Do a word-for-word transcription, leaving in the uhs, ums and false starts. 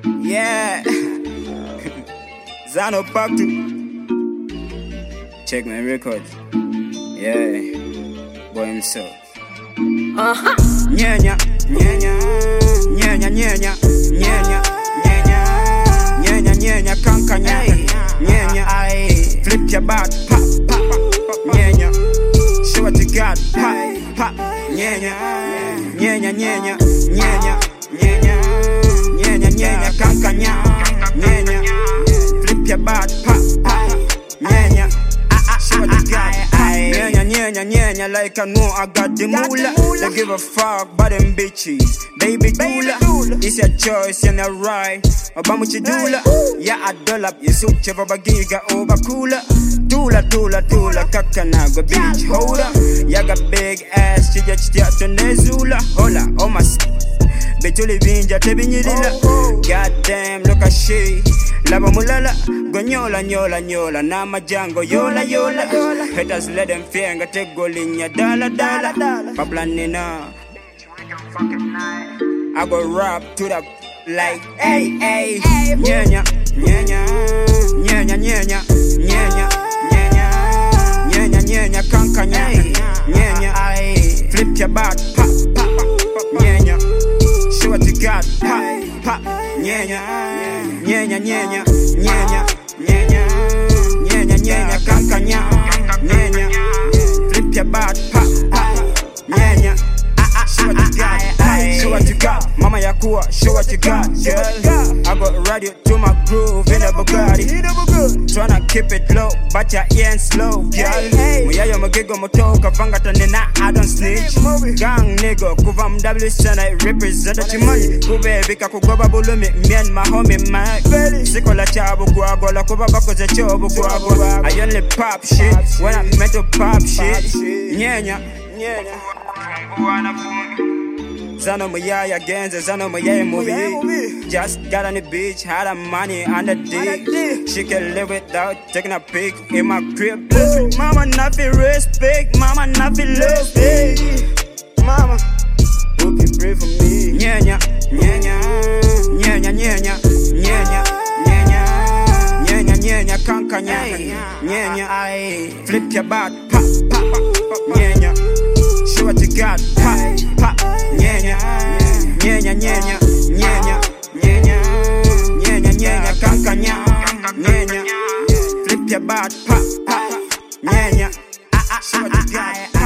Yeah. Zano Paktu. Check my record. Yeah. Boy himself. Uh-huh. Nyenya, nyenya, nyenya, nyenya, nyenya, nyenya, nyenya, nyenya, kanka nyenya, nyenya, ay. Flip your back, pop, pop, pop, nyenya. Show what you got, pop, pop, nyenya, nyenya, nyenya, nyenya, nyenya, nyenya, nyenya, kanka nyenya, flip your back, pop, pop, nyenya. Show what you got, nyenya, nyenya, nyenya, like I know I got the moolah. Don't give a fuck about them bitches, baby dula. It's your choice, you're not right. Obama chidula, yeah I doll up. You suit your bagiga over cooler. Dula, dula, dula, kakanaga bitch holder. Ya got big ass, chija chija tonezula. Hola, oh my s***. Betuli vinja tebinyilila. Goddamn, look at she. Lava mulala, gonyola, nyola, nyola. Nama jango, yola, yola. Haters let them fear, nga take golinya, dala, dala. Pablanina. I go rap to the like, hey, hey. Nyenya, nyenya, nyenya, nyenya, nyenya, nyenya, nyenya, nyenya, kanka nyenya, nyenya, ay. Flip your back, pop, pop, pop, nyenya. Show what you got, pop, pop, nyenya, nyenya, nyenya, nyenya, nyenya, nyenya, nyenya, kanka nyenya, flip your back, pop, pop, nyenya. Show what you got, show what you got, mama yakuwa, show what you got, girl. I got radio to my groove in a Bugatti. Tryna keep it low, but you ain't slow, girl. Muyayo magigo motoka, fanga tanina, I don't snitch. Gang nigga, kuva mw sana, represent the money. Kube bika kugoba bulumi, me and my homie Mike. Siko la chabu guago, la kuba bako za chobu guago. I only pop shit, when I meant to pop shit. Nyenya, nyenya. Zano Mayaya Genza, Zano Mayaya movie. Just got on the beach, had a money on the dick. She can live without taking a pic in my crib. Mama nothing respect, mama nothing love. Hey, mama, who can pray for me? Nyenya, nyenya, nyenya, nyenya, nyenya, nyenya, nyenya, nyenya, kanka nyenya, nyenya, ay. Flip your back, pop, pop, pop, nyenya. Show what you got, pop, pop, nyenya, nyenya, nyenya, nyenya, nyenya, nyenya, nyenya, kanka nyenya, flip your butt, pop, pop, nyenya, show what you got.